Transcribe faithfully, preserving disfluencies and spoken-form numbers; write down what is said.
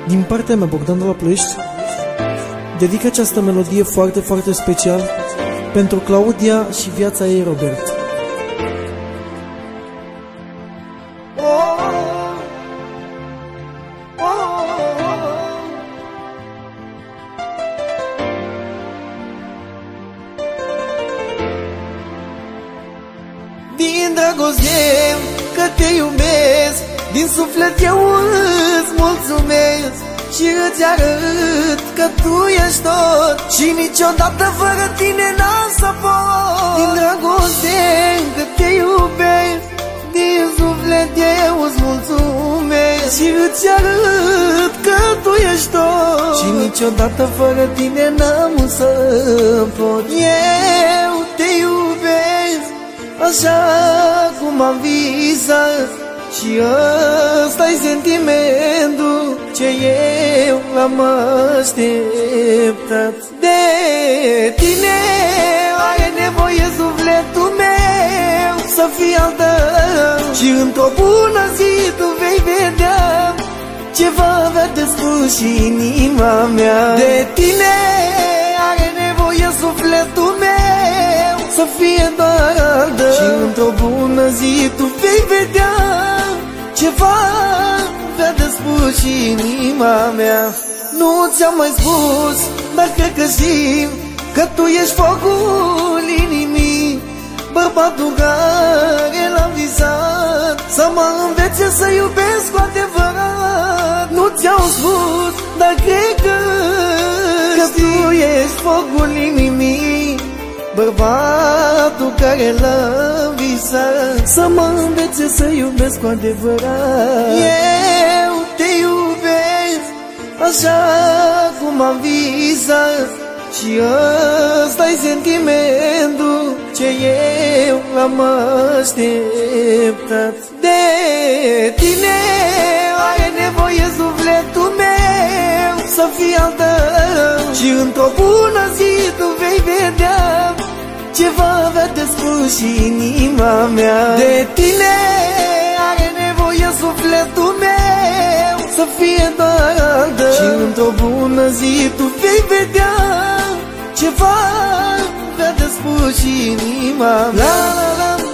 Din partea mea, Bogdan de la Ploiești, dedic această melodie foarte, foarte special pentru Claudia și viața ei, Robert. Din dragoste că te iubesc, din suflet eu îți mulțumesc și îți arăt că tu ești tot și niciodată fără tine n-am să pot. Din dragoste că te iubesc, din suflet eu îți mulțumesc și îți arăt că tu ești tot și niciodată fără tine n-am să pot. Eu te iubesc așa cum am visat și ăsta-i sentimentul ce eu l-am așteptat. De tine are nevoie sufletul meu să fii al tău și într-o bună zi tu vei vedea ce va avea de spus și inima mea. De tine are nevoie sufletul meu să fie doar al tău și într-o bună zi tu vei vedea ce va avea de spus și inima mea. Nu ți-am mai spus, dar cred că știi că tu ești focul inimii, bărbatul care l-am visat să mă învețe să iubesc cu adevărat. Nu ți-am spus, dar cred că, că tu ești focul inimii, bărbatul care l-am visat să mă învețe să iubesc cu adevărat. Eu te iubesc așa cum am visat și ăsta-i sentimentul ce eu l-am așteptat. De tine are nevoie sufletul meu să fie al tău și într-o bună zi tu vei vedea ce va avea de spus și inima mea. De tine are nevoie sufletul meu să fie doar al tău și într-o bună zi tu vei vedea ce va avea de spus și inima mea. La, la, la.